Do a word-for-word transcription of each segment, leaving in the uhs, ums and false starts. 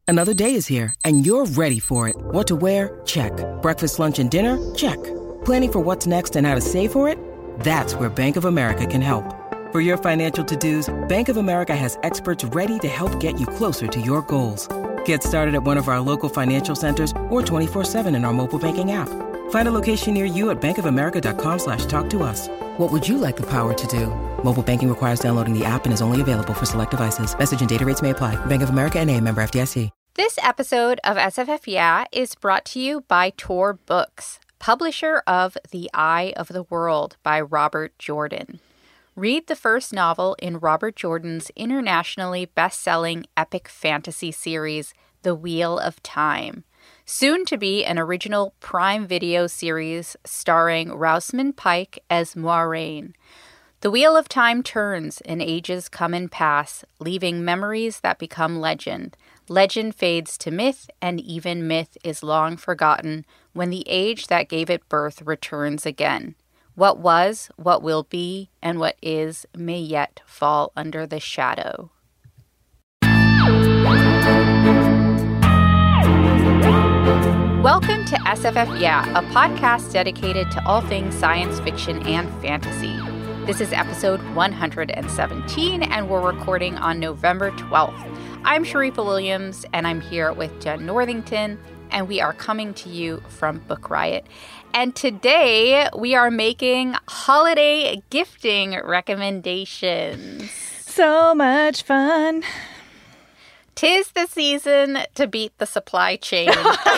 Another day is here, and you're ready for it. What to wear? Check. Breakfast, lunch, and dinner? Check. Planning for what's next and how to save for it? That's where Bank of America can help. For your financial to-dos, Bank of America has experts ready to help get you closer to your goals. Get started at one of our local financial centers or twenty-four seven in our mobile banking app. Find a location near you at bankofamerica.com slash talk to us. What would you like the power to do? Mobile banking requires downloading the app and is only available for select devices. Message and data rates may apply. Bank of America N A, member F D I C. This episode of S F F Yeah is brought to you by Tor Books, publisher of The Eye of the World by Robert Jordan. Read the first novel in Robert Jordan's internationally best-selling epic fantasy series, The Wheel of Time, soon to be an original Prime Video series starring Rosamund Pike as Moiraine. The Wheel of Time turns and ages come and pass, leaving memories that become legend. Legend fades to myth, and even myth is long forgotten when the age that gave it birth returns again. What was, what will be, and what is may yet fall under the shadow. Welcome to S F F Yeah, a podcast dedicated to all things science fiction and fantasy. This is episode one hundred seventeen, and we're recording on November twelfth. I'm Sharifa Williams, and I'm here with Jen Northington, and we are coming to you from Book Riot. And today, we are making holiday gifting recommendations. So much fun. 'Tis the season to beat the supply chain.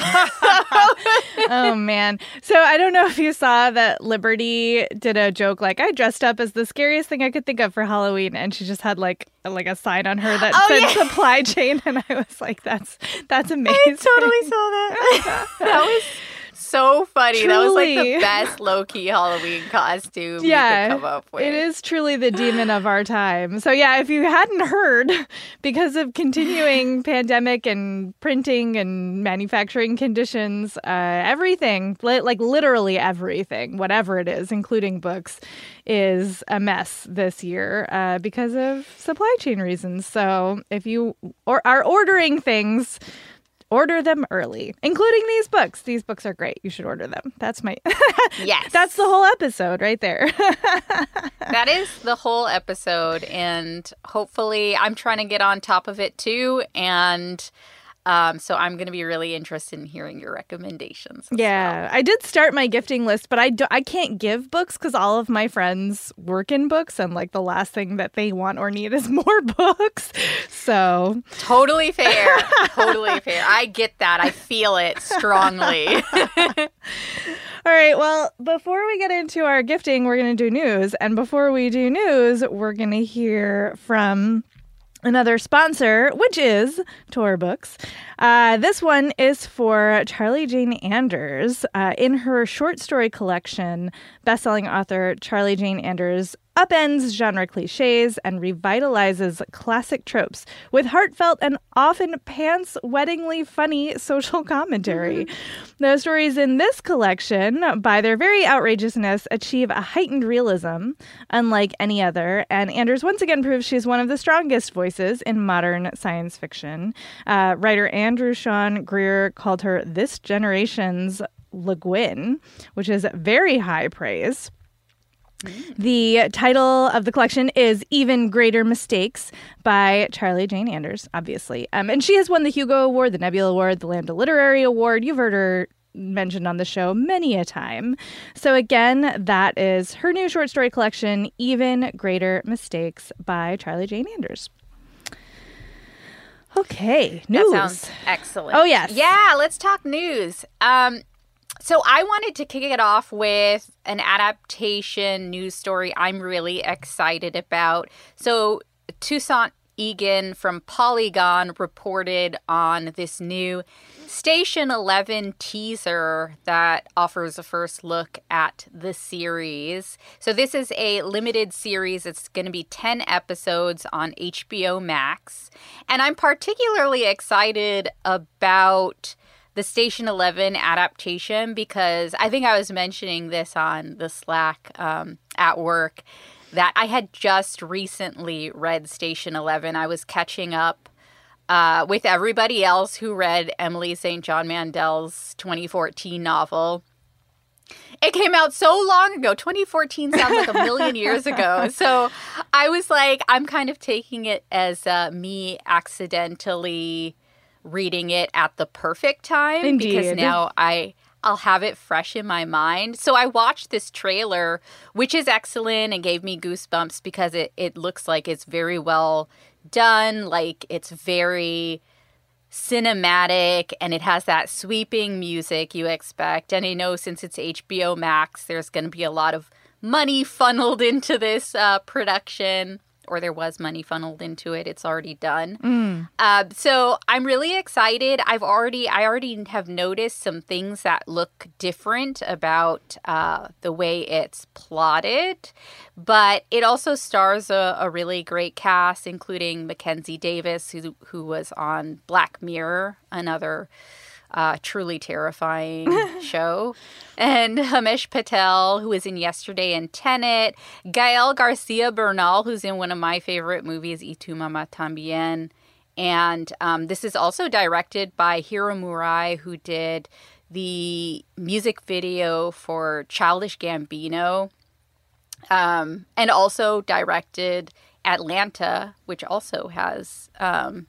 Oh, man. So I don't know if you saw that Liberty did a joke like, I dressed up as the scariest thing I could think of for Halloween. And she just had like like a sign on her that oh, said yeah. supply chain. And I was like, that's that's amazing. I totally saw that. That was so funny. Truly. That was like the best low-key Halloween costume yeah, you could come up with. It is truly the demon of our time. So yeah, if you hadn't heard, because of continuing pandemic and printing and manufacturing conditions, uh, everything, li- like literally everything, whatever it is, including books, is a mess this year uh, because of supply chain reasons. So if you or are ordering things, order them early, including these books. These books are great. You should order them. That's my... Yes. That's the whole episode right there. That is the whole episode. And hopefully I'm trying to get on top of it too. And um, so I'm going to be really interested in hearing your recommendations. Yeah. Well. I did start my gifting list, but I, do, I can't give books because all of my friends work in books. And like the last thing that they want or need is more books. So... Totally fair. Totally fair. I get that. I feel it strongly. All right. Well, before we get into our gifting, we're going to do news. And before we do news, we're going to hear from another sponsor, which is Tor Books. Uh, this one is for Charlie Jane Anders. Uh, in her short story collection, bestselling author Charlie Jane Anders upends genre cliches and revitalizes classic tropes with heartfelt and often pants-wettingly funny social commentary. Mm-hmm. The stories in this collection, by their very outrageousness, achieve a heightened realism unlike any other, and Anders once again proves she's one of the strongest voices in modern science fiction. Uh, writer Andrew Sean Greer called her this generation's Le Guin, which is very high praise. The title of the collection is Even Greater Mistakes by Charlie Jane Anders, obviously. Um, and she has won the Hugo Award, the Nebula Award, the Lambda Literary Award. You've heard her mentioned on the show many a time. So again, that is her new short story collection, Even Greater Mistakes by Charlie Jane Anders. Okay, news. That sounds excellent. Oh, yes. Yeah, let's talk news. Um, So I wanted to kick it off with an adaptation news story I'm really excited about. So Toussaint Egan from Polygon reported on this new Station Eleven teaser that offers a first look at the series. So this is a limited series. It's going to be ten episodes on H B O Max. And I'm particularly excited about the Station Eleven adaptation because I think I was mentioning this on the Slack um, at work that I had just recently read Station Eleven. I was catching up uh, with everybody else who read Emily Saint John Mandel's twenty fourteen novel. It came out so long ago. twenty fourteen sounds like a million years ago. So I was like, I'm kind of taking it as uh, me accidentally reading it at the perfect time. Indeed. Because now I, I'll have it fresh in my mind. So I watched this trailer, which is excellent and gave me goosebumps because it, it looks like it's very well done. Like it's very cinematic and it has that sweeping music you expect. And I know since it's H B O Max, there's going to be a lot of money funneled into this uh, production. Or there was money funneled into it. It's already done. Mm. Uh, so I'm really excited. I've already, I already have noticed some things that look different about uh, the way it's plotted. But it also stars a, a really great cast, including Mackenzie Davis, who who was on Black Mirror, another Uh, truly terrifying show. And Himesh Patel, who was in Yesterday and Tenet. Gael Garcia Bernal, who's in one of my favorite movies, Y Tu Mamá También. And um, this is also directed by Hiro Murai, who did the music video for Childish Gambino. Um, and also directed Atlanta, which also has... Um,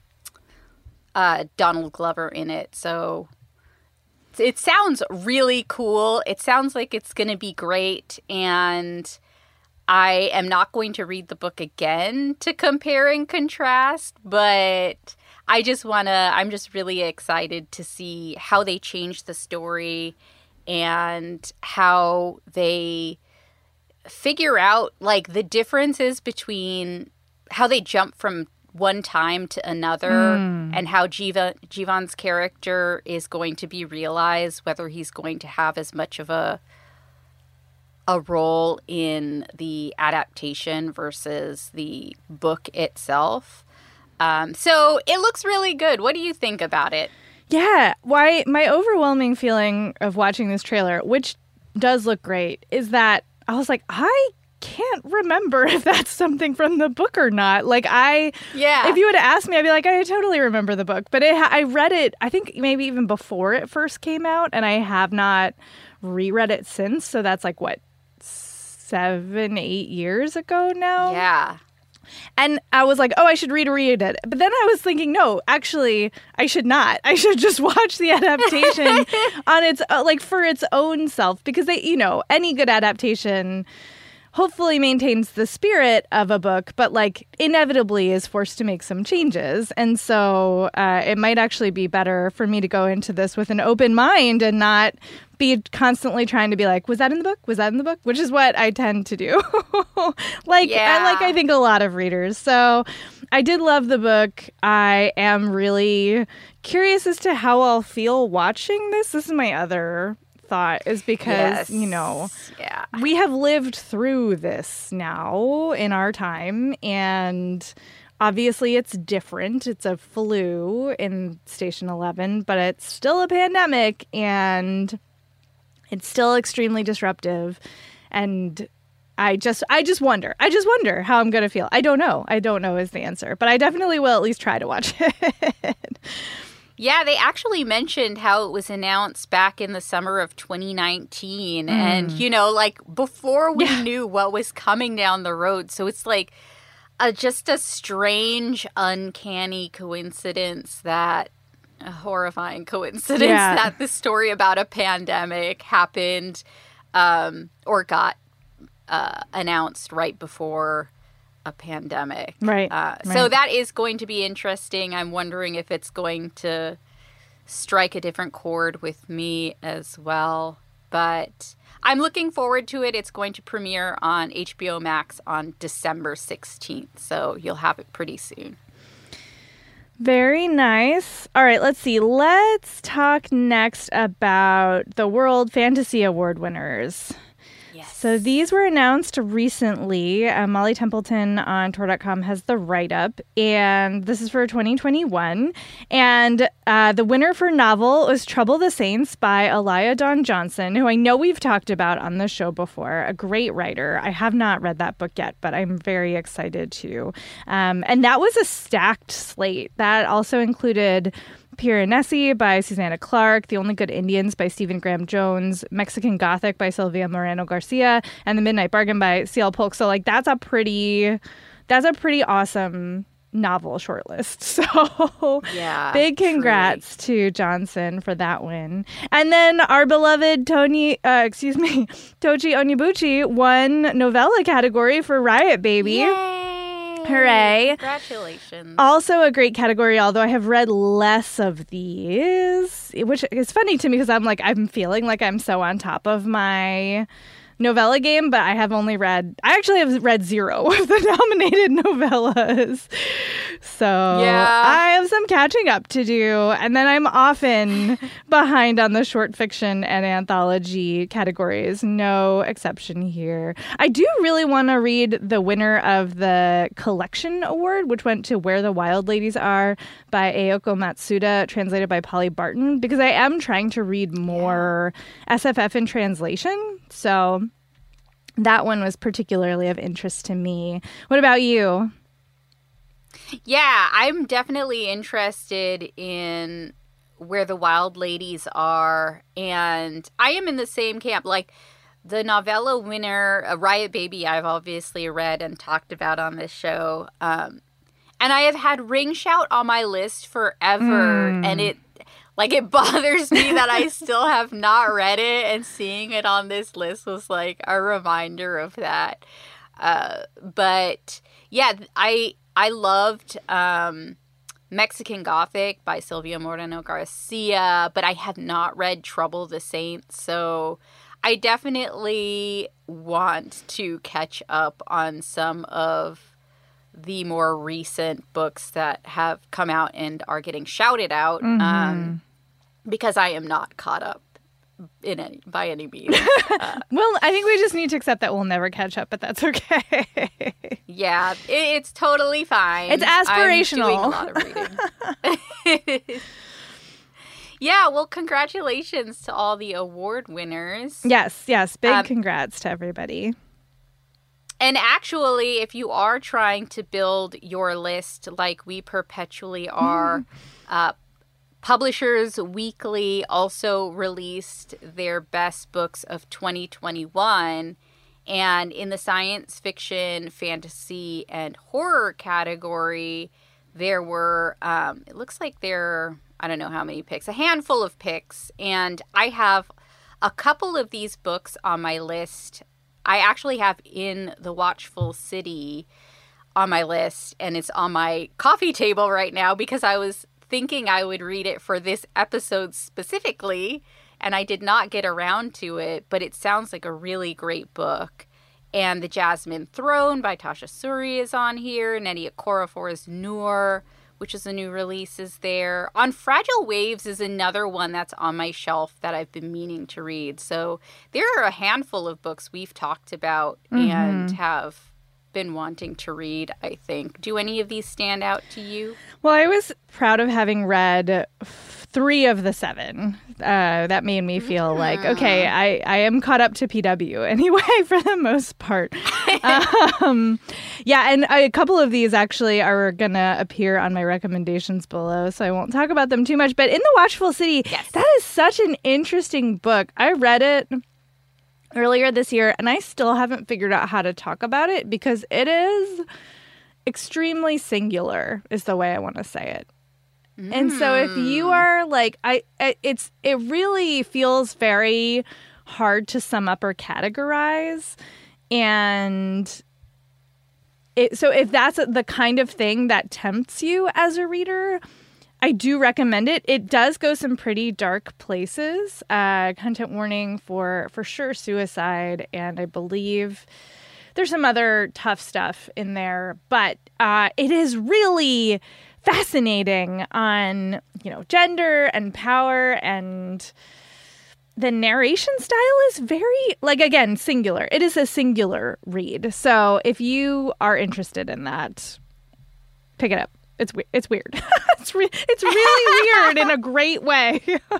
Uh, Donald Glover in it. So it sounds really cool. It sounds like it's going to be great. And I am not going to read the book again to compare and contrast, but I just want to, I'm just really excited to see how they change the story and how they figure out like the differences between how they jump from one time to another mm. and how Jiva, Jivan's character is going to be realized, whether he's going to have as much of a a role in the adaptation versus the book itself. Um, so it looks really good. What do you think about it? Yeah. Why my overwhelming feeling of watching this trailer, which does look great, is that I was like, I can't remember if that's something from the book or not. Like I, yeah. if you would have asked me, I'd be like, I totally remember the book. But it, I read it, I think maybe even before it first came out, and I have not reread it since. So that's like what, seven, eight years ago now. Yeah. And I was like, oh, I should read read it. But then I was thinking, no, actually, I should not. I should just watch the adaptation on its uh, like for its own self, because they, you know, any good adaptation hopefully maintains the spirit of a book, but like inevitably is forced to make some changes. And so uh, it might actually be better for me to go into this with an open mind and not be constantly trying to be like, was that in the book? Was that in the book? Which is what I tend to do. like, yeah. I, like I think a lot of readers. So I did love the book. I am really curious as to how I'll feel watching this. This is my other thought, is because, yes. you know, yeah. we have lived through this now in our time, and obviously it's different. It's a flu in Station eleven, but it's still a pandemic, and it's still extremely disruptive. And I just I just wonder. I just wonder how I'm going to feel. I don't know. I don't know is the answer, but I definitely will at least try to watch it. Yeah, they actually mentioned how it was announced back in the summer of twenty nineteen. Mm. And, you know, like before we yeah. knew what was coming down the road. So it's like a, just a strange, uncanny coincidence that, a horrifying coincidence yeah. that the story about a pandemic happened um, or got uh, announced right before a pandemic. Right, uh, right. So that is going to be interesting. I'm wondering if it's going to strike a different chord with me as well. But I'm looking forward to it. It's going to premiere on H B O Max on December sixteenth. So you'll have it pretty soon. Very nice. All right, let's see. Let's talk next about the World Fantasy Award winners. Yes. So these were announced recently. Uh, Molly Templeton on Tor dot com has the write-up, and this is for twenty twenty-one. And uh, the winner for novel was Trouble the Saints by Elia Dawn Johnson, who I know we've talked about on the show before. A great writer. I have not read that book yet, but I'm very excited to. Um, and that was a stacked slate. That also included Piranesi by Susanna Clark, The Only Good Indians by Stephen Graham Jones, Mexican Gothic by Sylvia Moreno Garcia, and The Midnight Bargain by C L Polk. So like that's a pretty that's a pretty awesome novel shortlist. So yeah, big congrats truly. to Johnson for that win. And then our beloved Tony uh, excuse me, Tochi Onyebuchi won novella category for Riot Baby. Yay! Hooray. Congratulations. Also a great category, although I have read less of these, which is funny to me because I'm like, I'm feeling like I'm so on top of my novella game, but I have only read, I actually have read zero of the nominated novellas. So yeah. I have some catching up to do. And then I'm often behind on the short fiction and anthology categories. No exception here. I do really want to read the winner of the Collection Award, which went to Where the Wild Ladies Are by Ayako Matsuda, translated by Polly Barton, because I am trying to read more yeah. S F F in translation. So that one was particularly of interest to me. What about you? Yeah, I'm definitely interested in Where the Wild Ladies Are. And I am in the same camp. Like, the novella winner, A Riot Baby, I've obviously read and talked about on this show. Um, and I have had Ring Shout on my list forever. Mm. And it, like, it bothers me that I still have not read it. And seeing it on this list was, like, a reminder of that. Uh, but, yeah, I... I loved um, Mexican Gothic by Sylvia Moreno Garcia, but I have not read Trouble the Saints, so I definitely want to catch up on some of the more recent books that have come out and are getting shouted out, mm-hmm. um, because I am not caught up in any by any means. Uh, well, I think we just need to accept that we'll never catch up, but that's okay. Yeah, it, it's totally fine. It's aspirational. I'm doing a lot of reading. Yeah, well, congratulations to all the award winners. Yes, yes, big um, congrats to everybody. And actually, if you are trying to build your list like we perpetually are, uh, Publishers Weekly also released their best books of twenty twenty-one, and in the science fiction, fantasy, and horror category, there were, um, it looks like there, I don't know how many picks, a handful of picks, and I have a couple of these books on my list. I actually have In the Watchful City on my list, and it's on my coffee table right now because I was thinking I would read it for this episode specifically, and I did not get around to it, but it sounds like a really great book. And The Jasmine Throne by Tasha Suri is on here. Nnedi Okorafor's Noor, which is a new release, is there. On Fragile Waves is another one that's on my shelf that I've been meaning to read. So there are a handful of books we've talked about mm-hmm. and have been wanting to read, I think. Do any of these stand out to you? Well, I was proud of having read three of the seven. Uh, that made me feel mm. like, okay, I, I am caught up to P W anyway, for the most part. um, yeah, and a couple of these actually are going to appear on my recommendations below, so I won't talk about them too much. But In the Watchful City, yes. that is such an interesting book. I read it earlier this year, and I still haven't figured out how to talk about it because it is extremely singular, is the way I want to say it. Mm. And so if you are like, I, it's, it really feels very hard to sum up or categorize. And it, so if that's the kind of thing that tempts you as a reader, I do recommend it. It does go some pretty dark places. Uh, content warning for, for sure, suicide, and I believe there's some other tough stuff in there. But uh, it is really fascinating on, you know, gender and power and the narration style is very, like, again, singular. It is a singular read. So if you are interested in that, pick it up. It's we- it's weird. it's re- it's really weird in a great way.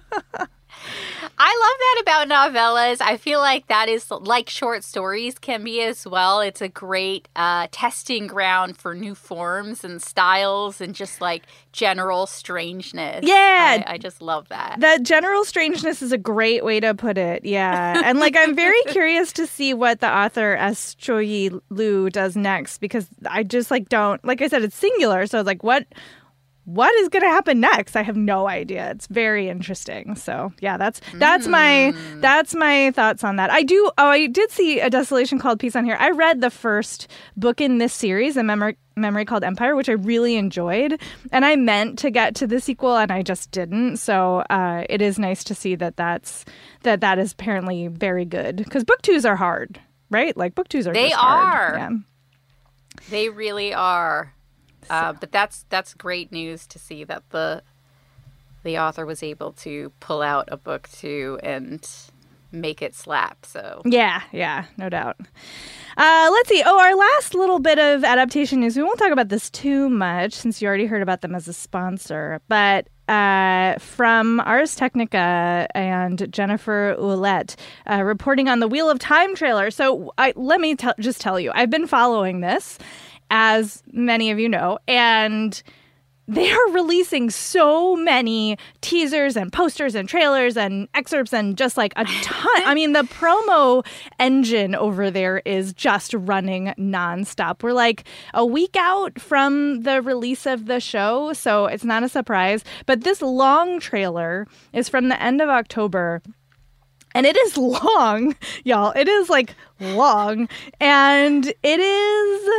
I love that about novellas. I feel like that is like short stories can be as well. It's a great uh, testing ground for new forms and styles and just like general strangeness. Yeah. I, I just love that. That general strangeness is a great way to put it. Yeah. And like, I'm very curious to see what the author S. Choi Liu does next, because I just like don't, like I said, it's singular. So it's like, what? What is going to happen next? I have no idea. It's very interesting. So yeah, that's that's mm. my that's my thoughts on that. I do. Oh, I did see A Desolation Called Peace on here. I read the first book in this series, A Memory Memory Called Empire, which I really enjoyed, and I meant to get to the sequel, and I just didn't. So uh, it is nice to see that that's that that is apparently very good, because book twos are hard, right? Like book twos are. They just are. Hard. Yeah. They really are. Uh, but that's that's great news to see that the the author was able to pull out a book two and make it slap. So yeah, yeah, no doubt. Uh, let's see. Oh, our last little bit of adaptation news. We won't talk about this too much since you already heard about them as a sponsor. But uh, from Ars Technica and Jennifer Ouellette uh, reporting on the Wheel of Time trailer. So I, let me t- just tell you, I've been following this, as many of you know, and they are releasing so many teasers and posters and trailers and excerpts and just like a ton. I mean, the promo engine over there is just running nonstop. We're like a week out from the release of the show, so it's not a surprise. But this long trailer is from the end of October. And it is long, y'all. It is like long. And it is...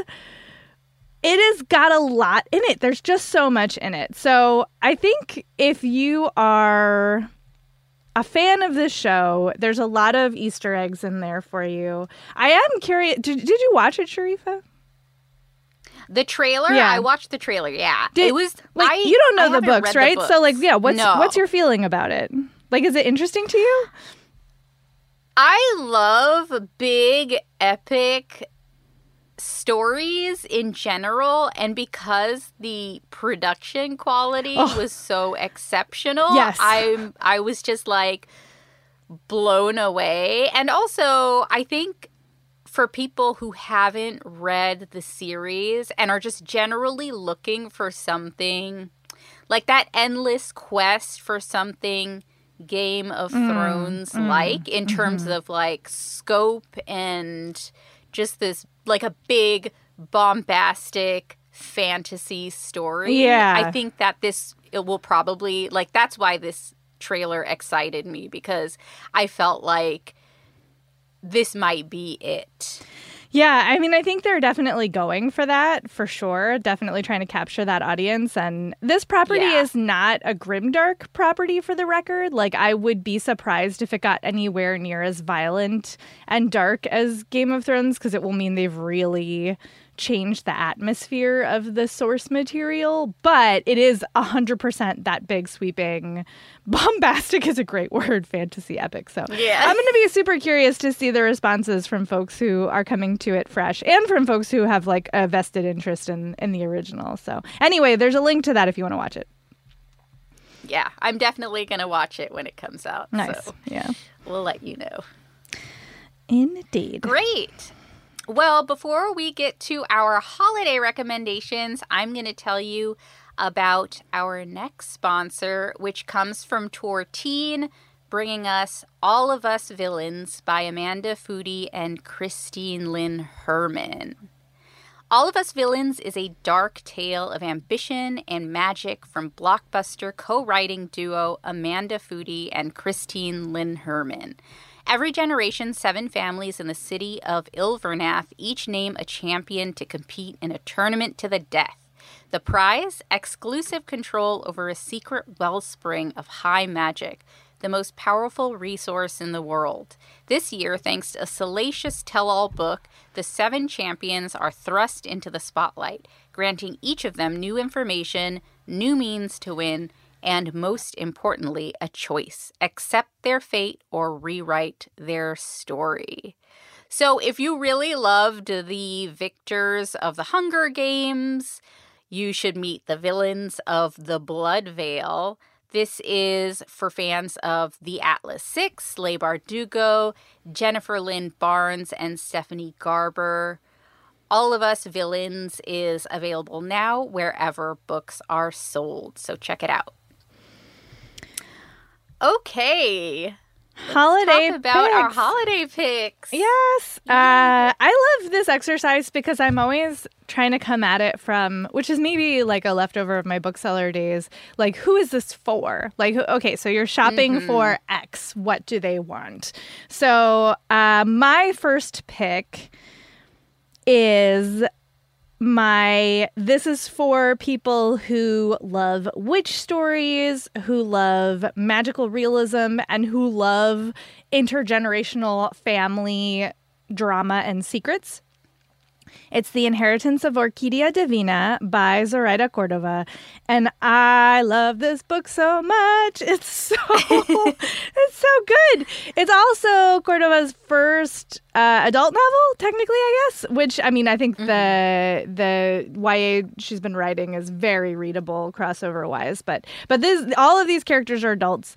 It has got a lot in it. There's just so much in it. So I think if you are a fan of this show, there's a lot of Easter eggs in there for you. I am curious. Did, did you watch it, Sharifa? The trailer? Yeah. I watched the trailer, yeah. Did, it was like, I, you don't know I the books, right? The books. So like, yeah, what's no. what's your feeling about it? Like, is it interesting to you? I love big, epic stories in general, and because the production quality oh. was so exceptional, yes. I I was just like blown away. And also, I think for people who haven't read the series and are just generally looking for something like that endless quest for something Game of mm, Thrones mm, like in terms mm-hmm. of like scope and just this like a big bombastic fantasy story. Yeah. I think that this it will probably like that's why this trailer excited me, because I felt like this might be it. Yeah, I mean, I think they're definitely going for that, for sure. Definitely trying to capture that audience. And this property yeah. is not a grimdark property, for the record. Like, I would be surprised if it got anywhere near as violent and dark as Game of Thrones, because it will mean they've really changed the atmosphere of the source material. But it is one hundred percent that big, sweeping, bombastic is a great word, fantasy epic. So yeah. I'm going to be super curious to see the responses from folks who are coming to it fresh, and from folks who have like a vested interest in, in the original. So anyway, there's a link to that if you want to watch it. Yeah, I'm definitely going to watch it when it comes out. Nice. So yeah. We'll let you know. Indeed. Great. Well, before we get to our holiday recommendations, I'm going to tell you about our next sponsor, which comes from Tortine, bringing us All of Us Villains by Amanda Foody and Christine Lynn Herman. All of Us Villains is a dark tale of ambition and magic from blockbuster co-writing duo Amanda Foody and Christine Lynn Herman. Every generation, seven families in the city of Ilvernath each name a champion to compete in a tournament to the death. The prize? Exclusive control over a secret wellspring of high magic, the most powerful resource in the world. This year, thanks to a salacious tell-all book, the seven champions are thrust into the spotlight, granting each of them new information, new means to win, and most importantly, a choice. Accept their fate or rewrite their story. So if you really loved the victors of the Hunger Games, you should meet the villains of The Blood Veil. This is for fans of The Atlas Six, Leigh Bardugo, Jennifer Lynn Barnes, and Stephanie Garber. All of Us Villains is available now wherever books are sold, so check it out. Okay. Holiday Let's talk about picks. our holiday picks. Yes. Uh, I love this exercise because I'm always trying to come at it from, which is maybe like a leftover of my bookseller days, like, who is this for? Like, who- okay, so you're shopping Mm-hmm. for X. What do they want? So uh, my first pick is my this is for people who love witch stories, who love magical realism, and who love intergenerational family drama and secrets. It's The Inheritance of Orquídea Divina by Zoraida Cordova. And I love this book so much. It's so it's so good. It's also Cordova's first uh, adult novel, technically, I guess. Which, I mean, I think mm-hmm. the the Y A she's been writing is very readable, crossover wise. But but this all of these characters are adults,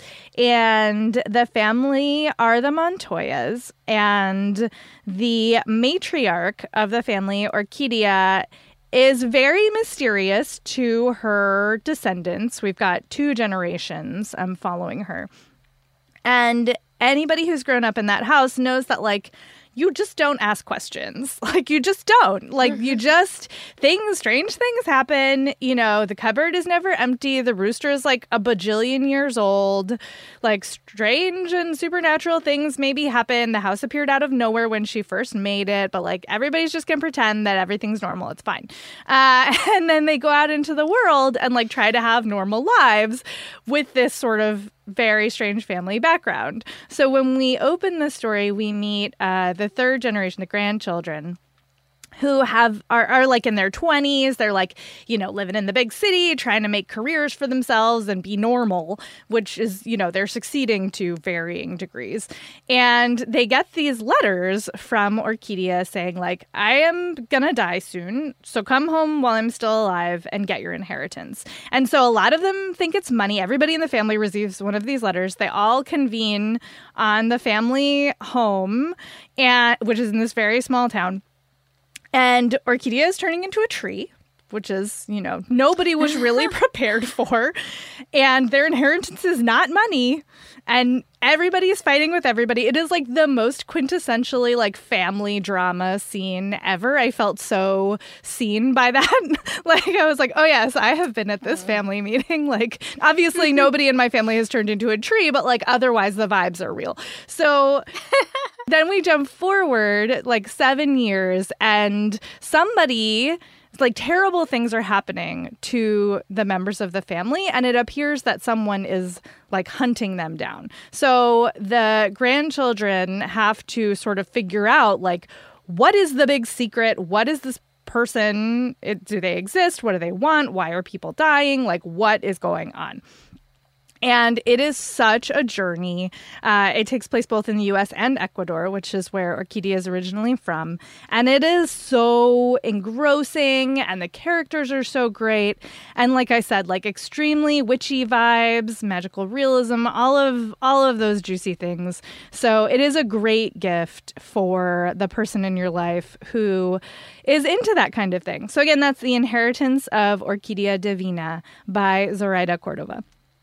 and the family are the Montoyas, and the matriarch of the family, Orquídea, is very mysterious to her descendants. We've got two generations um, following her. And anybody who's grown up in that house knows that, like, you just don't ask questions. Like, you just don't. Like, you just, things, strange things happen. You know, the cupboard is never empty. The rooster is like a bajillion years old. Like, strange and supernatural things maybe happen. The house appeared out of nowhere when she first made it. But, like, everybody's just going to pretend that everything's normal. It's fine. Uh, and then they go out into the world and, like, try to have normal lives with this sort of very strange family background. So when we open the story, we meet uh, the third generation, the grandchildren, who have are, are like in their twenties. They're like, you know, living in the big city, trying to make careers for themselves and be normal, which is, you know, they're succeeding to varying degrees. And they get these letters from Orquídea saying, like, I am gonna die soon, so come home while I'm still alive and get your inheritance. And so a lot of them think it's money. Everybody in the family receives one of these letters. They all convene on the family home, and which is in this very small town. And Orquídea is turning into a tree, which is, you know, nobody was really prepared for. And their inheritance is not money. And everybody is fighting with everybody. It is like the most quintessentially like family drama scene ever. I felt so seen by that. Like, I was like, oh, yes, I have been at this family meeting. Like, obviously, nobody in my family has turned into a tree, but like otherwise the vibes are real. So then we jump forward like seven years and somebody, like, terrible things are happening to the members of the family, and it appears that someone is like hunting them down. So the grandchildren have to sort of figure out, like, what is the big secret? What is this person? It, do they exist? What do they want? Why are people dying? Like, what is going on? And it is such a journey. Uh, it takes place both in the U S and Ecuador, which is where Orquídea is originally from. And it is so engrossing, and the characters are so great. And like I said, like, extremely witchy vibes, magical realism, all of all of those juicy things. So it is a great gift for the person in your life who is into that kind of thing. So again, that's The Inheritance of Orquídea Divina by Zoraida Cordova.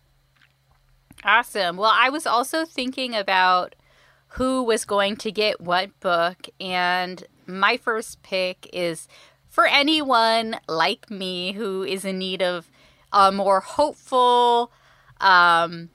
Awesome. Well, I was also thinking about who was going to get what book, and my first pick is for anyone like me who is in need of a more hopeful, um,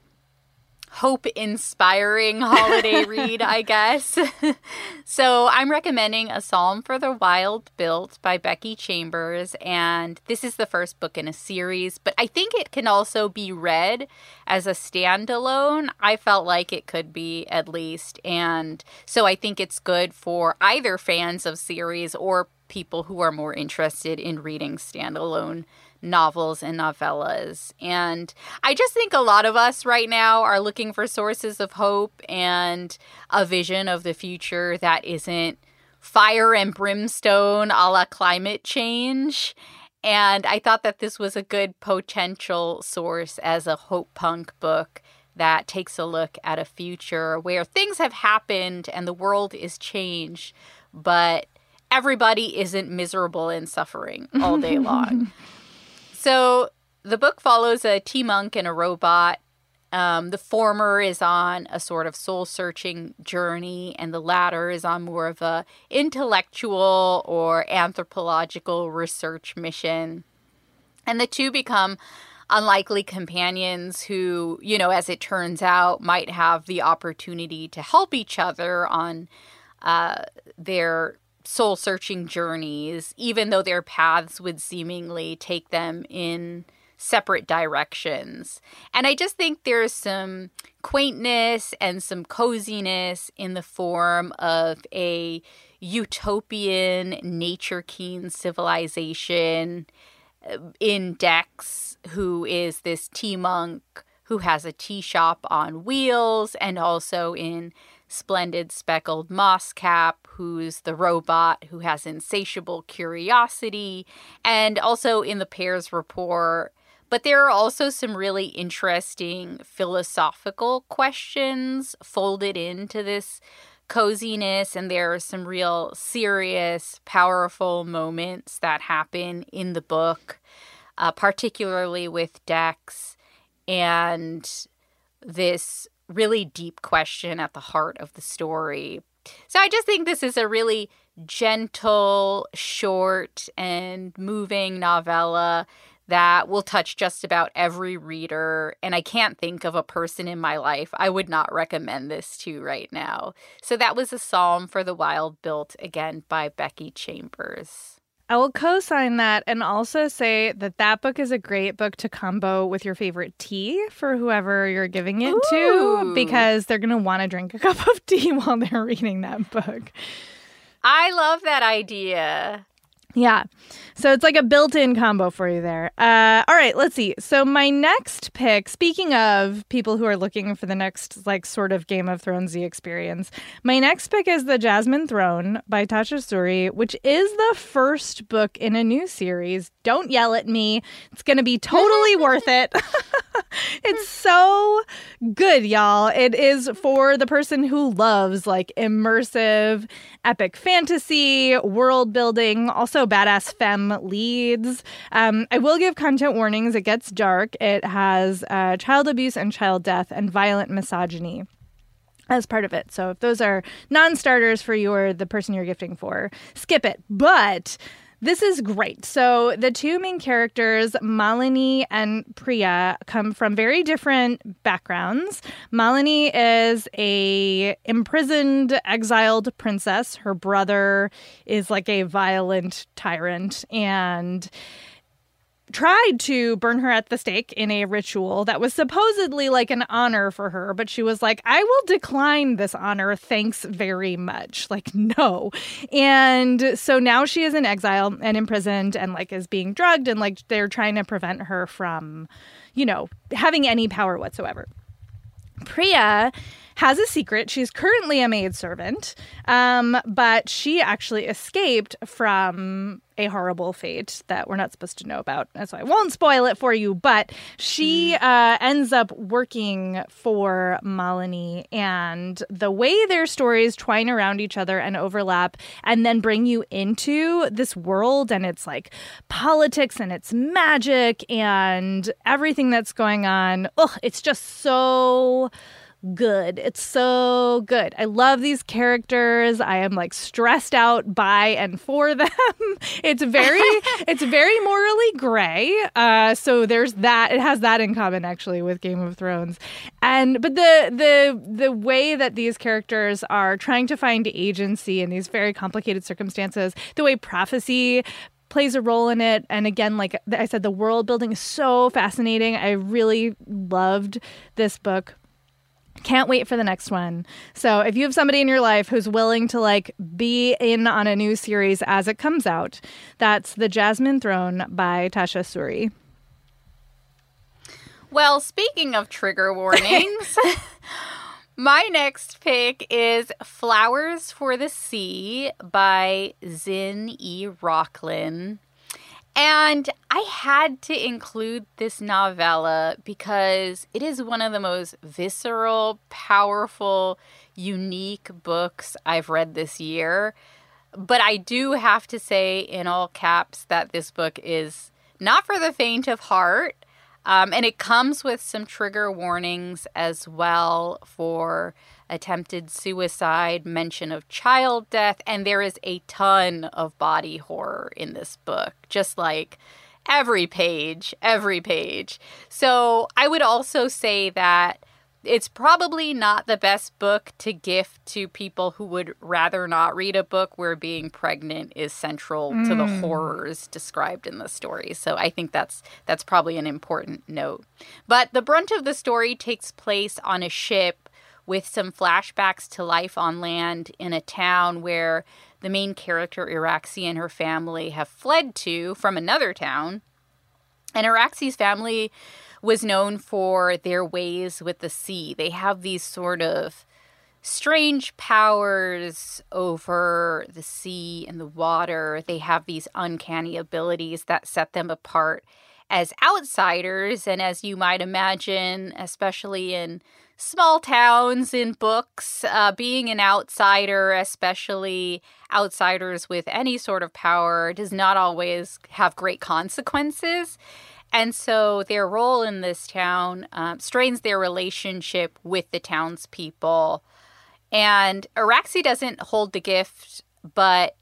hope-inspiring holiday read, I guess. So I'm recommending A Psalm for the Wild Built by Becky Chambers, and this is the first book in a series, but I think it can also be read as a standalone. I felt like it could be, at least, and so I think it's good for either fans of series or people who are more interested in reading standalone novels and novellas. And I just think a lot of us right now are looking for sources of hope and a vision of the future that isn't fire and brimstone a la climate change. And I thought that this was a good potential source as a hope punk book that takes a look at a future where things have happened and the world is changed, but everybody isn't miserable and suffering all day long. So the book follows a T-monk and a robot. Um, the former is on a sort of soul-searching journey, and the latter is on more of a intellectual or anthropological research mission. And the two become unlikely companions who, you know, as it turns out, might have the opportunity to help each other on uh, their soul-searching journeys, even though their paths would seemingly take them in separate directions. And I just think there's some quaintness and some coziness in the form of a utopian, nature-keen civilization in Dex, who is this tea-monk who has a tea shop on wheels, and also in Splendid Speckled Mosscap, who's the robot who has insatiable curiosity, and also in the pair's rapport. But there are also some really interesting philosophical questions folded into this coziness, and there are some real serious, powerful moments that happen in the book, uh, particularly with Dex, and this really deep question at the heart of the story. So I just think this is a really gentle, short, and moving novella that will touch just about every reader. And I can't think of a person in my life I would not recommend this to right now. So that was A Psalm for the Wild Built, again, by Becky Chambers. I will co-sign that and also say that that book is a great book to combo with your favorite tea for whoever you're giving it Ooh. to, because they're going to want to drink a cup of tea while they're reading that book. I love that idea. Yeah. So it's like a built-in combo for you there. Uh, all right, let's see. So my next pick, speaking of people who are looking for the next like sort of Game of Thrones-y experience, my next pick is The Jasmine Throne by Tasha Suri, which is the first book in a new series. Don't yell at me. It's going to be totally worth it. It's so good, y'all. It is for the person who loves like immersive, epic fantasy, world building, also badass femme leads. Um, I will give content warnings. It gets dark. It has uh, child abuse and child death and violent misogyny as part of it. So if those are non-starters for you or the person you're gifting for, skip it. But this is great. So the two main characters, Malini and Priya, come from very different backgrounds. Malini is a imprisoned, exiled princess. Her brother is like a violent tyrant and tried to burn her at the stake in a ritual that was supposedly like an honor for her, but she was like, I will decline this honor, thanks very much. Like, no. And so now she is in exile and imprisoned and like is being drugged, and like they're trying to prevent her from, you know, having any power whatsoever. Priya has a secret. She's currently a maidservant, um, but she actually escaped from a horrible fate that we're not supposed to know about. And so I won't spoil it for you, but she uh, ends up working for Malini, and the way their stories twine around each other and overlap and then bring you into this world and it's like politics and it's magic and everything that's going on. Ugh, it's just so good. It's so good. I love these characters. I am like stressed out by and for them. It's very, it's very morally gray. Uh, so there's that. It has that in common actually with Game of Thrones. And but the the the way that these characters are trying to find agency in these very complicated circumstances, the way prophecy plays a role in it, and again, like I said, the world building is so fascinating. I really loved this book. Can't wait for the next one. So if you have somebody in your life who's willing to like be in on a new series as it comes out, that's The Jasmine Throne by Tasha Suri. Well, speaking of trigger warnings, my next pick is Flowers for the Sea by Zin E. Rocklin. And I had to include this novella because it is one of the most visceral, powerful, unique books I've read this year. But I do have to say in all caps that this book is not for the faint of heart. Um, and it comes with some trigger warnings as well for attempted suicide, mention of child death, and there is a ton of body horror in this book, just like every page, every page. So I would also say that it's probably not the best book to gift to people who would rather not read a book where being pregnant is central mm. to the horrors described in the story. So I think that's that's probably an important note. But the brunt of the story takes place on a ship with some flashbacks to life on land in a town where the main character, Araxi, and her family have fled to from another town. And Araxi's family was known for their ways with the sea. They have these sort of strange powers over the sea and the water. They have these uncanny abilities that set them apart as outsiders. And as you might imagine, especially in small towns in books, uh, being an outsider, especially outsiders with any sort of power, does not always have great consequences. And so their role in this town um, strains their relationship with the townspeople. And Araxi doesn't hold the gift, but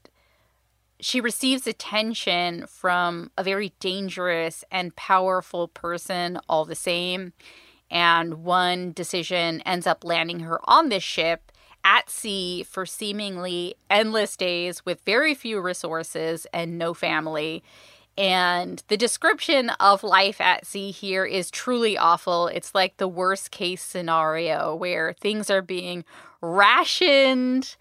she receives attention from a very dangerous and powerful person all the same. And one decision ends up landing her on this ship at sea for seemingly endless days with very few resources and no family. And the description of life at sea here is truly awful. It's like the worst case scenario where things are being rationed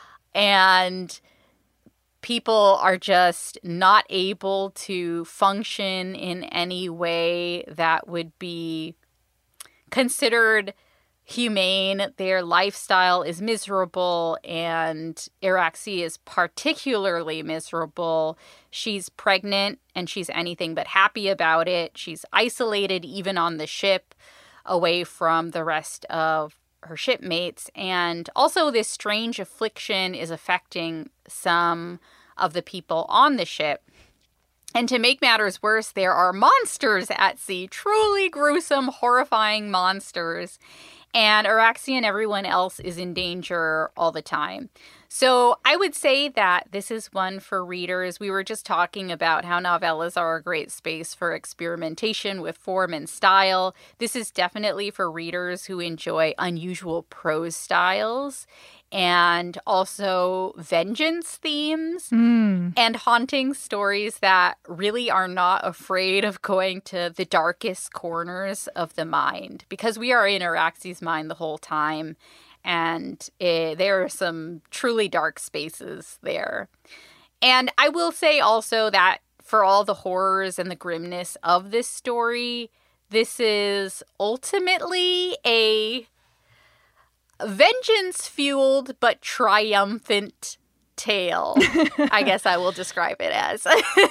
and people are just not able to function in any way that would be considered humane. Their lifestyle is miserable, and Araxi is particularly miserable. She's pregnant, and she's anything but happy about it. She's isolated even on the ship, away from the rest of her shipmates. And also this strange affliction is affecting some of the people on the ship. And to make matters worse, there are monsters at sea, truly gruesome, horrifying monsters. And Araxi and everyone else is in danger all the time. So I would say that this is one for readers. We were just talking about how novellas are a great space for experimentation with form and style. This is definitely for readers who enjoy unusual prose styles and also vengeance themes mm. and haunting stories that really are not afraid of going to the darkest corners of the mind, because we are in Araxi's mind the whole time, and it, there are some truly dark spaces there. And I will say also that for all the horrors and the grimness of this story, this is ultimately a vengeance-fueled but triumphant tale, I guess I will describe it as.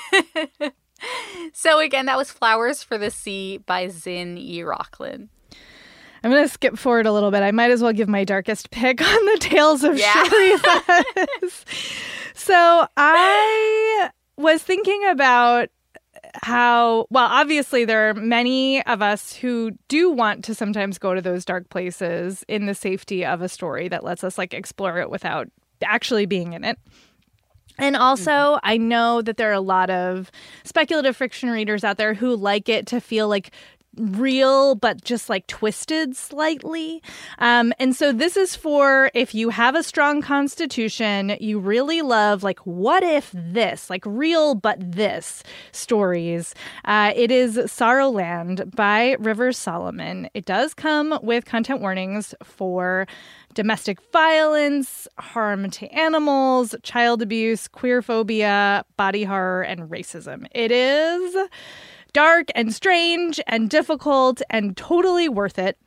So again, that was Flowers for the Sea by Zin E. Rocklin. I'm going to skip forward a little bit. I might as well give my darkest pick on the Tales of yeah. Shirley. So I was thinking about how, well, obviously there are many of us who do want to sometimes go to those dark places in the safety of a story that lets us like explore it without actually being in it. And also, mm-hmm. I know that there are a lot of speculative fiction readers out there who like it to feel like real, but just like twisted slightly. Um, and so this is for if you have a strong constitution, you really love like, what if this, like real, but this stories. Uh, it is Sorrowland by Rivers Solomon. It does come with content warnings for domestic violence, harm to animals, child abuse, queerphobia, body horror, and racism. It is dark and strange and difficult and totally worth it.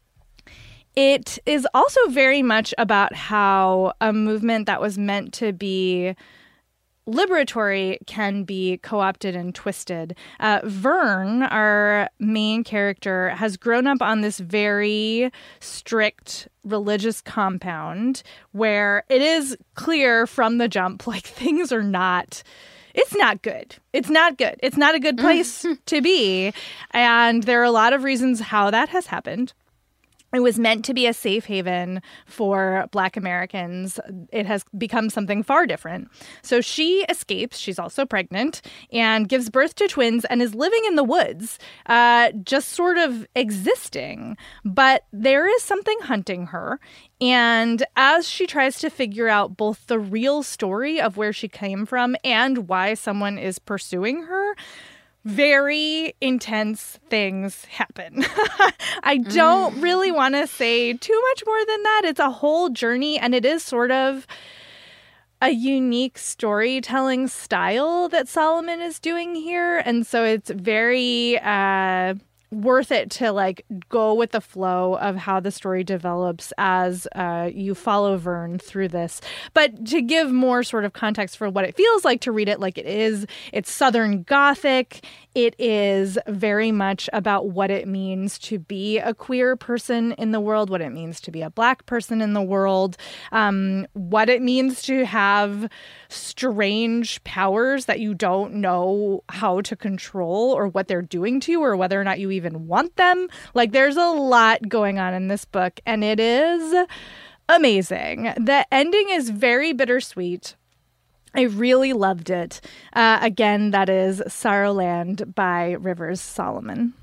It is also very much about how a movement that was meant to be liberatory can be co-opted and twisted. Uh, Vern, our main character, has grown up on this very strict religious compound where it is clear from the jump, like things are not... It's not good. It's not good. It's not a good place to be. And there are a lot of reasons how that has happened. It was meant to be a safe haven for Black Americans. It has become something far different. So she escapes. She's also pregnant and gives birth to twins and is living in the woods, uh, just sort of existing. But there is something hunting her. And as she tries to figure out both the real story of where she came from and why someone is pursuing her, very intense things happen. I don't mm. really want to say too much more than that. It's a whole journey, and it is sort of a unique storytelling style that Solomon is doing here. And so it's very uh, worth it to like go with the flow of how the story develops as uh, you follow Vern through this. But to give more sort of context for what it feels like to read it like it is, it's Southern Gothic. It is very much about what it means to be a queer person in the world, what it means to be a Black person in the world, um, what it means to have strange powers that you don't know how to control or what they're doing to you or whether or not you even want them. Like, there's a lot going on in this book, and it is amazing. The ending is very bittersweet. I really loved it. Uh, again, that is Sorrowland by Rivers Solomon.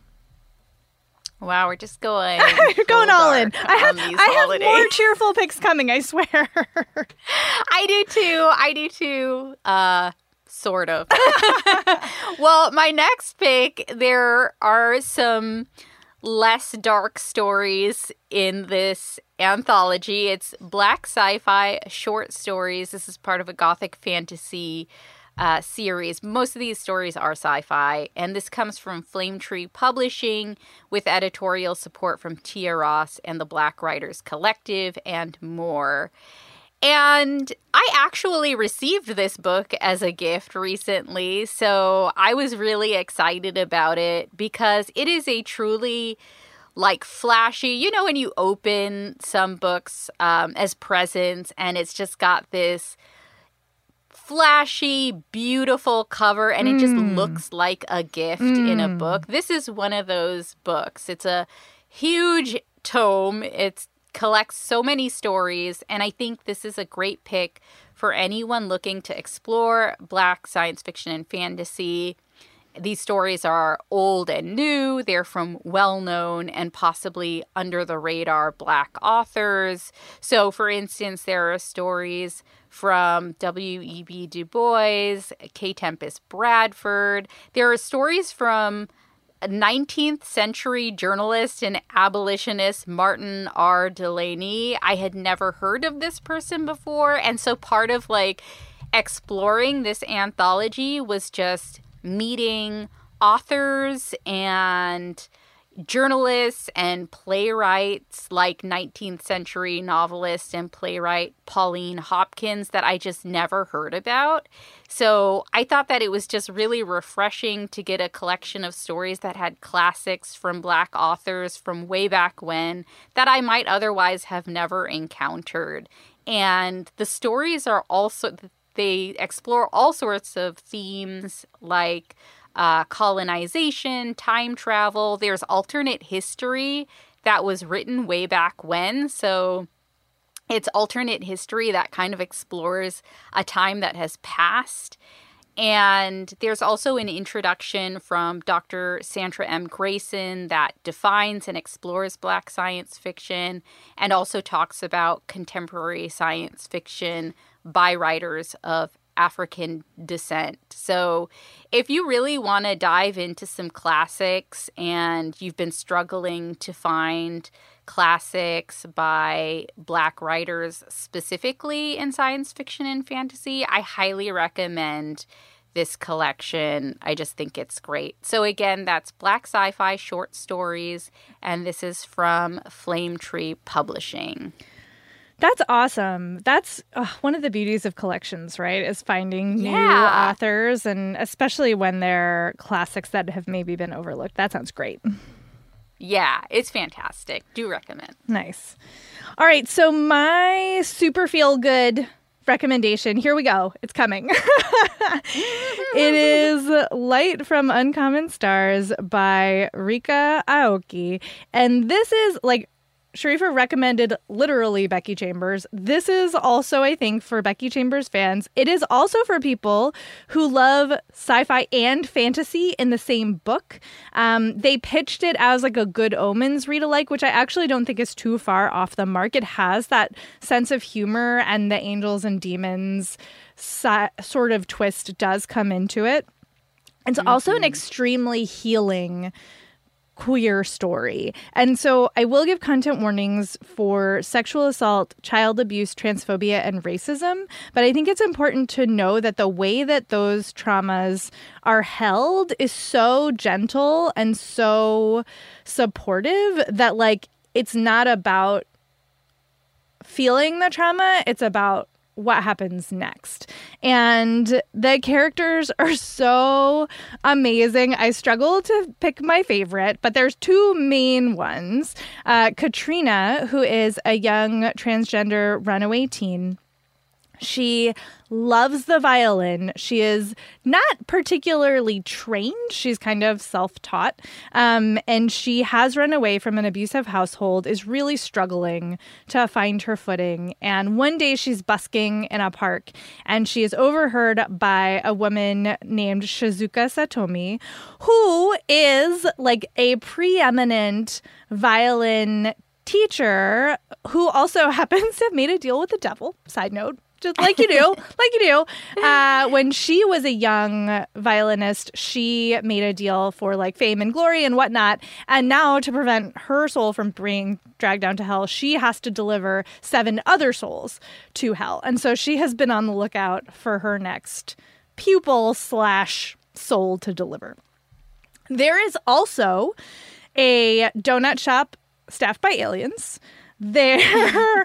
Wow, we're just going You're going all in. I have, I holidays. have more cheerful picks coming, I swear. I do too. I do too. Uh, sort of. Well, my next pick, there are some less dark stories in this anthology. It's Black sci-fi short stories. This is part of a Gothic fantasy uh, series. Most of these stories are sci-fi, and this comes from Flame Tree Publishing with editorial support from Tia Ross and the Black Writers Collective and more. And I actually received this book as a gift recently, so I was really excited about it because it is a truly like flashy, you know, when you open some books um, as presents and it's just got this flashy, beautiful cover and it just mm. looks like a gift mm. in a book. This is one of those books. It's a huge tome. It's collects so many stories, and I think this is a great pick for anyone looking to explore Black science fiction and fantasy. These stories are old and new. They're from well-known and possibly under-the-radar Black authors. So, for instance, there are stories from W E B Du Bois, K. Tempest Bradford. There are stories from nineteenth century journalist and abolitionist Martin R. Delaney. I had never heard of this person before. And so part of like exploring this anthology was just meeting authors and journalists and playwrights like nineteenth century novelist and playwright Pauline Hopkins that I just never heard about. So I thought that it was just really refreshing to get a collection of stories that had classics from Black authors from way back when that I might otherwise have never encountered. And the stories are also, they explore all sorts of themes like Uh, colonization, time travel. There's alternate history that was written way back when. So it's alternate history that kind of explores a time that has passed. And there's also an introduction from Doctor Sandra M. Grayson that defines and explores Black science fiction and also talks about contemporary science fiction by writers of African descent. So if you really want to dive into some classics and you've been struggling to find classics by Black writers specifically in science fiction and fantasy, I highly recommend this collection. I just think it's great. So again, that's Black Sci-Fi Short Stories, and this is from Flame Tree Publishing. That's awesome. That's uh, one of the beauties of collections, right? Is finding new Yeah. authors, and especially when they're classics that have maybe been overlooked. That sounds great. Yeah, it's fantastic. Do recommend. Nice. All right, so my super feel good recommendation, here we go. It's coming. It is Light from Uncommon Stars by Rika Aoki. And this is like Sharifa recommended literally Becky Chambers. This is also, I think, for Becky Chambers fans. It is also for people who love sci-fi and fantasy in the same book. Um, they pitched it as like a Good Omens read-alike, which I actually don't think is too far off the mark. It has that sense of humor, and the angels and demons si- sort of twist does come into it. It's mm-hmm. also an extremely healing queer story. And so I will give content warnings for sexual assault, child abuse, transphobia, and racism. But I think it's important to know that the way that those traumas are held is so gentle and so supportive that, like, it's not about feeling the trauma. It's about what happens next. And the characters are so amazing. I struggle to pick my favorite, but there's two main ones. Uh, Katrina, who is a young transgender runaway teen. She loves the violin. She is not particularly trained. She's kind of self-taught. Um, and she has run away from an abusive household, is really struggling to find her footing. And one day she's busking in a park, and she is overheard by a woman named Shizuka Satomi, who is like a preeminent violin teacher who also happens to have made a deal with the devil. Side note. Just like you do, like you do. Uh, when she was a young violinist, she made a deal for like fame and glory and whatnot. And now, to prevent her soul from being dragged down to hell, she has to deliver seven other souls to hell. And so she has been on the lookout for her next pupil slash soul to deliver. There is also a donut shop staffed by aliens. There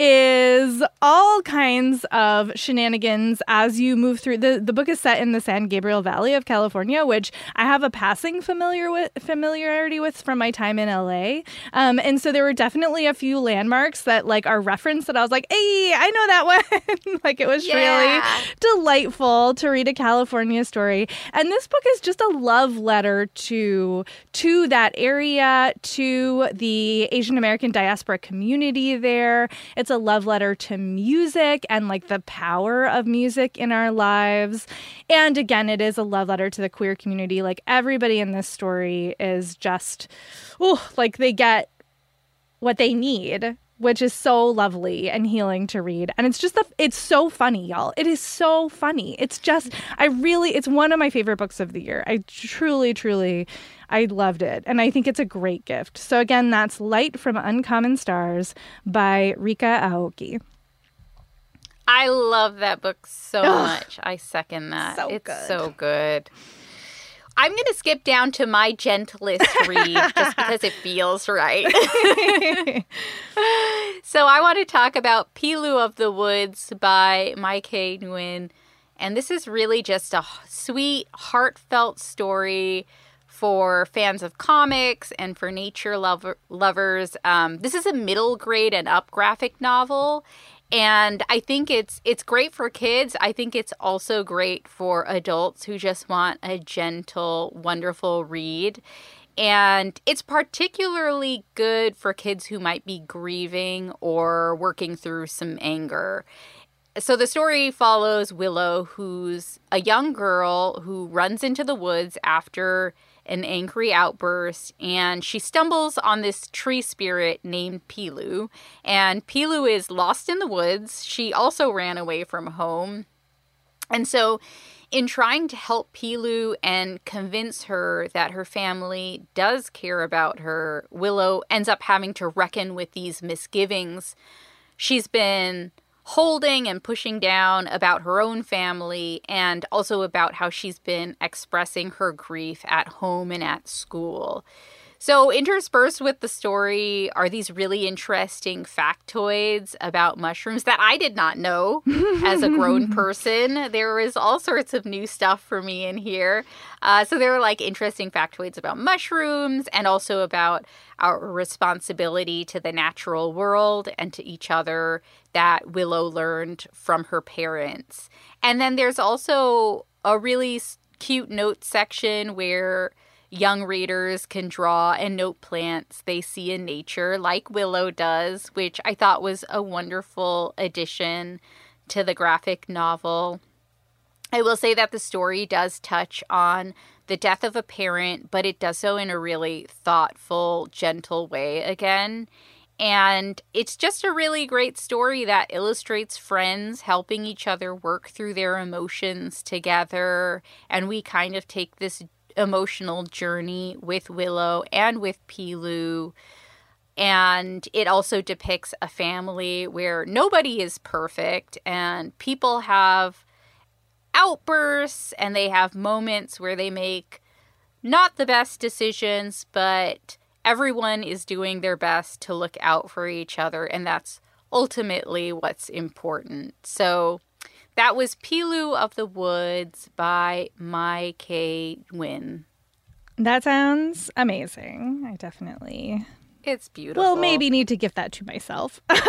is all kinds of shenanigans as you move through. The, the book is set in the San Gabriel Valley of California, which I have a passing familiar with, familiarity with from my time in L A. Um, and so there were definitely a few landmarks that like are referenced that I was like, hey, I know that one. Like it was yeah. really delightful to read a California story. And this book is just a love letter to, to that area, to the Asian American diaspora community. community there. It's a love letter to music and like the power of music in our lives. And again, it is a love letter to the queer community. Like everybody in this story is just, oh, like they get what they need, which is so lovely and healing to read. And it's just, the, it's so funny, y'all. It is so funny. It's just, I really, it's one of my favorite books of the year. I truly, truly, I loved it. And I think it's a great gift. So again, that's Light from Uncommon Stars by Rika Aoki. I love that book so Ugh. much. I second that. So it's good. so good. I'm going to skip down to my gentlest read just because it feels right. So I want to talk about Pilu of the Woods by Mai K. Nguyen. And this is really just a sweet, heartfelt story for fans of comics and for nature lover- lovers. Um, this is a middle grade and up graphic novel. And I think it's it's great for kids. I think it's also great for adults who just want a gentle, wonderful read. And it's particularly good for kids who might be grieving or working through some anger. so the story follows Willow, who's a young girl who runs into the woods after an angry outburst, and she stumbles on this tree spirit named Pilu. And Pilu is lost in the woods. She also ran away from home. And so in trying to help Pilu and convince her that her family does care about her, Willow ends up having to reckon with these misgivings she's been holding and pushing down about her own family, and also about how she's been expressing her grief at home and at school. So interspersed with the story are these really interesting factoids about mushrooms that I did not know as a grown person. There is all sorts of new stuff for me in here. Uh, so there are like interesting factoids about mushrooms, and also about our responsibility to the natural world and to each other that Willow learned from her parents. And then there's also a really cute note section where young readers can draw and note plants they see in nature, like Willow does, which I thought was a wonderful addition to the graphic novel. I will say that the story does touch on the death of a parent, but it does so in a really thoughtful, gentle way again. And it's just a really great story that illustrates friends helping each other work through their emotions together. And we kind of take this emotional journey with Willow and with Pilu. And it also depicts a family where nobody is perfect, and people have outbursts, and they have moments where they make not the best decisions, but everyone is doing their best to look out for each other, and that's ultimately what's important. So that was Pilu of the Woods by Mai K. Nguyen. That sounds amazing. I definitely... It's beautiful. Well, maybe need to gift that to myself. All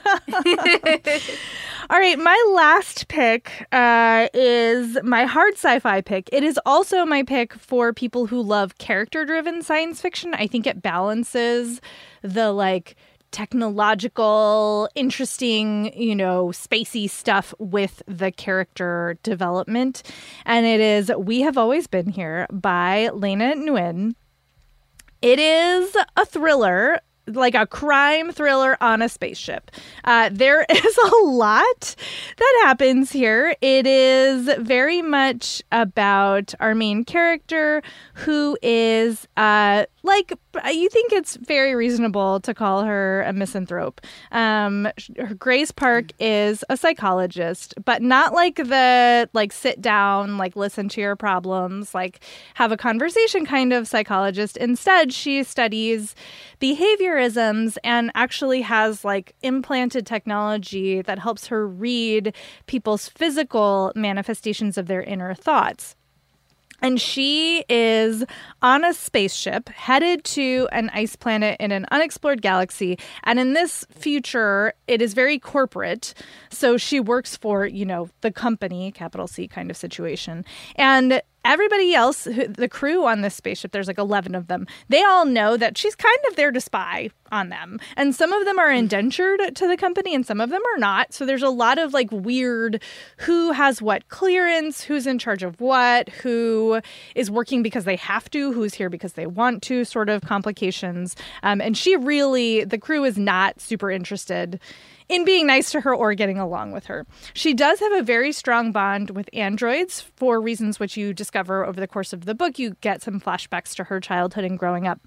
right, my last pick uh, is my hard sci-fi pick. It is also my pick for people who love character-driven science fiction. I think it balances the, like, technological, interesting, you know, spacey stuff with the character development. And it is We Have Always Been Here by Lena Nguyen. It is a thriller, like a crime thriller on a spaceship. Uh, there is a lot that happens here. It is very much about our main character, who is uh, like, you think it's very reasonable to call her a misanthrope. Um, Grace Park is a psychologist, but not like the, like, sit down, like, listen to your problems, like, have a conversation kind of psychologist. Instead, she studies behaviorisms and actually has, like, implanted technology that helps her read people's physical manifestations of their inner thoughts. And she is on a spaceship headed to an ice planet in an unexplored galaxy. And in this future, it is very corporate. So she works for, you know, the company, capital C kind of situation. And everybody else, the crew on this spaceship, there's like eleven of them, they all know that she's kind of there to spy on them. And some of them are indentured to the company and some of them are not. So there's a lot of like weird who has what clearance, who's in charge of what, who is working because they have to, who's here because they want to, sort of complications. Um, and she really, the crew is not super interested in being nice to her or getting along with her. She does have a very strong bond with androids for reasons which you discover over the course of the book. You get some flashbacks to her childhood and growing up.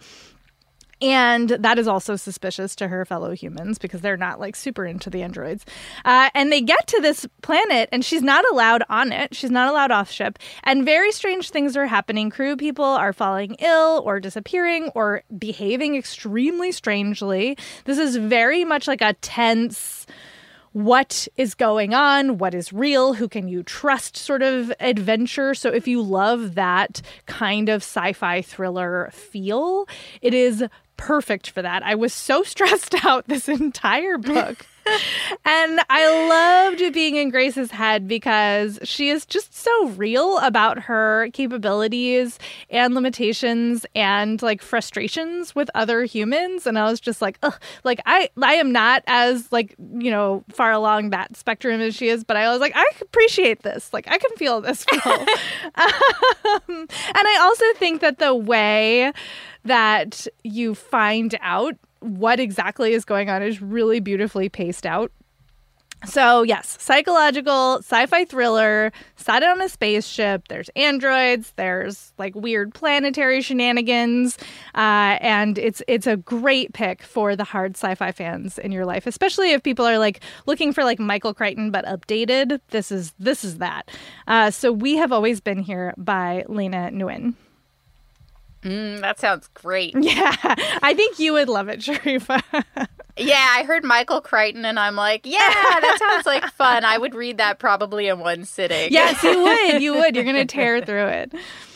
And that is also suspicious to her fellow humans because they're not like super into the androids. Uh, and they get to this planet and she's not allowed on it. She's not allowed off ship. And very strange things are happening. Crew people are falling ill or disappearing or behaving extremely strangely. This is very much like a tense, what is going on, what is real, who can you trust sort of adventure. So if you love that kind of sci-fi thriller feel, it is perfect for that. I was so stressed out this entire book And I loved being in Grace's head because she is just so real about her capabilities and limitations and like frustrations with other humans. And I was just like, ugh, like I, I am not as like, you know, far along that spectrum as she is, but I was like, I appreciate this. Like I can feel this feel. um, and I also think that the way that you find out what exactly is going on is really beautifully paced out. So yes, psychological sci-fi thriller set on a spaceship. There's androids. There's like weird planetary shenanigans, uh, and it's it's a great pick for the hard sci-fi fans in your life, especially if people are like looking for like Michael Crichton but updated. This is this is that. Uh, so We Have Always Been Here by Lena Nguyen. Mm, that sounds great. Yeah, I think you would love it, Sharifa. Yeah, I heard Michael Crichton and I'm like, yeah, that sounds like fun. I would read that probably in one sitting. Yes, you would. You would. You're going to tear through it.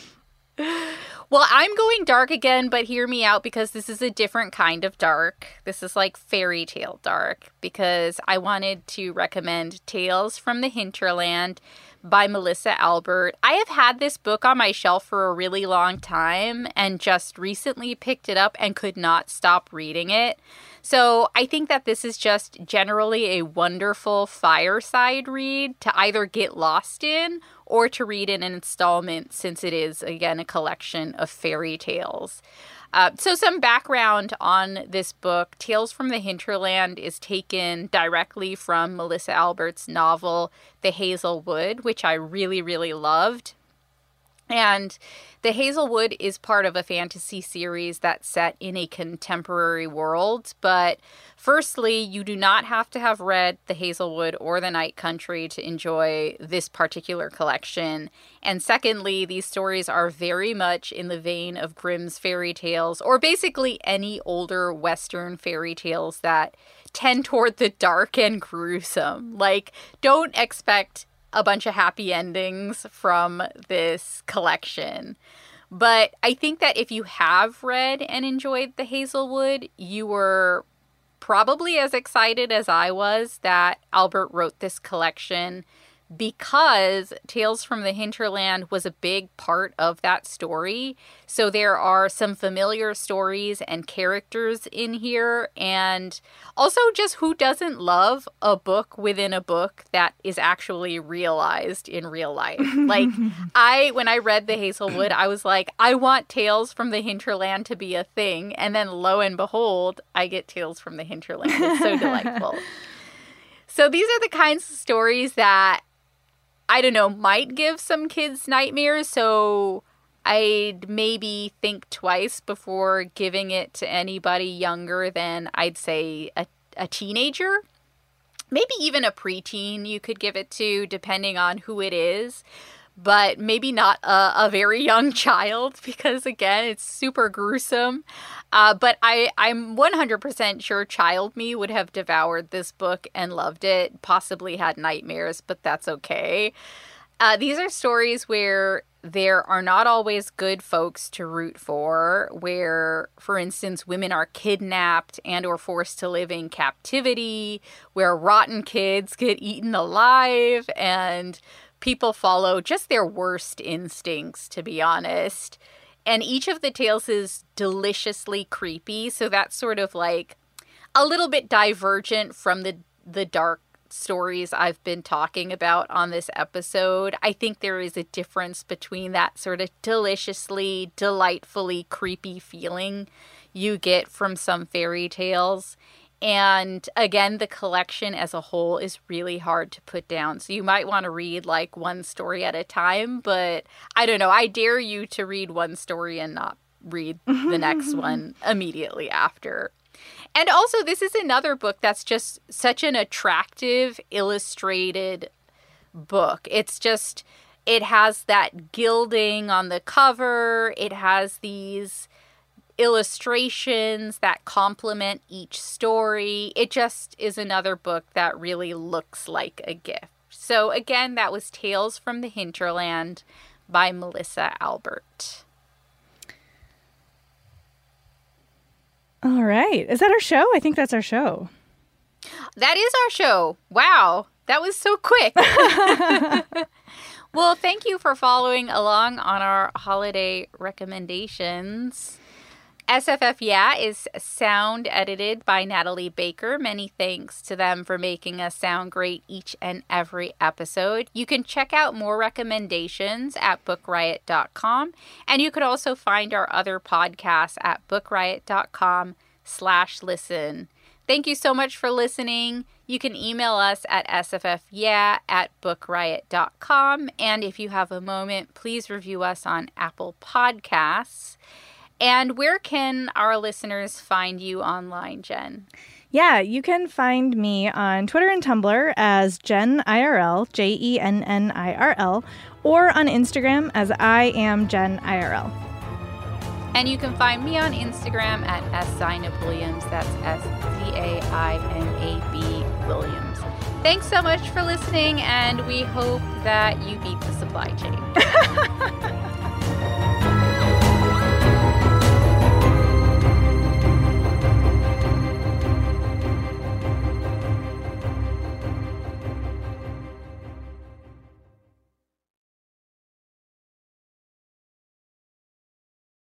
Well, I'm going dark again, but hear me out because this is a different kind of dark. This is like fairy tale dark because I wanted to recommend Tales from the Hinterland by Melissa Albert. I have had this book on my shelf for a really long time and just recently picked it up and could not stop reading it. So I think that this is just generally a wonderful fireside read to either get lost in or to read in an installment since it is, again, a collection of fairy tales. Uh, so some background on this book. Tales from the Hinterland is taken directly from Melissa Albert's novel, The Hazelwood, which I really, really loved. And The Hazelwood is part of a fantasy series that's set in a contemporary world. But firstly, you do not have to have read The Hazelwood or The Night Country to enjoy this particular collection. And secondly, these stories are very much in the vein of Grimm's fairy tales, or basically any older Western fairy tales that tend toward the dark and gruesome. Like, don't expect a bunch of happy endings from this collection. But I think that if you have read and enjoyed The Hazelwood, you were probably as excited as I was that Albert wrote this collection, because Tales from the Hinterland was a big part of that story. So there are some familiar stories and characters in here. And also just who doesn't love a book within a book that is actually realized in real life? Like, I, when I read The Hazelwood, I was like, I want Tales from the Hinterland to be a thing. And then lo and behold, I get Tales from the Hinterland. It's so delightful. So these are the kinds of stories that, I don't know, might give some kids nightmares, so I'd maybe think twice before giving it to anybody younger than, I'd say, a, a teenager. Maybe even a preteen you could give it to, depending on who it is. But maybe not a, a very young child, because, again, it's super gruesome. Uh, but I, I'm one hundred percent sure child me would have devoured this book and loved it, possibly had nightmares, but that's okay. Uh, these are stories where there are not always good folks to root for, where, for instance, women are kidnapped and or forced to live in captivity, where rotten kids get eaten alive, and people follow just their worst instincts, to be honest. And each of the tales is deliciously creepy, so that's sort of like a little bit divergent from the the dark stories I've been talking about on this episode. I think there is a difference between that sort of deliciously, delightfully creepy feeling you get from some fairy tales. And again, the collection as a whole is really hard to put down. So you might want to read like one story at a time, but I don't know. I dare you to read one story and not read the next one immediately after. And also, this is another book that's just such an attractive, illustrated book. It's just, it has that gilding on the cover. It has these illustrations that complement each story. It just is another book that really looks like a gift. So again, that was Tales from the Hinterland by Melissa Albert. All right. Is that our show? I think that's our show. That is our show. Wow. That was so quick. Well, thank you for following along on our holiday recommendations. S F F Yeah is sound edited by Natalie Baker. Many thanks to them for making us sound great each and every episode. You can check out more recommendations at book riot dot com, and you could also find our other podcasts at book riot dot com slash listen. Thank you so much for listening. You can email us at S F F yeah at book riot dot com, and if you have a moment, please review us on Apple Podcasts. And where can our listeners find you online, Jen? Yeah, you can find me on Twitter and Tumblr as Jen I R L, J E N N I R L, or on Instagram as I am Jen I R L. And you can find me on Instagram at S. Zainab Williams. That's S Z A I N A B Williams. Thanks so much for listening, and we hope that you beat the supply chain.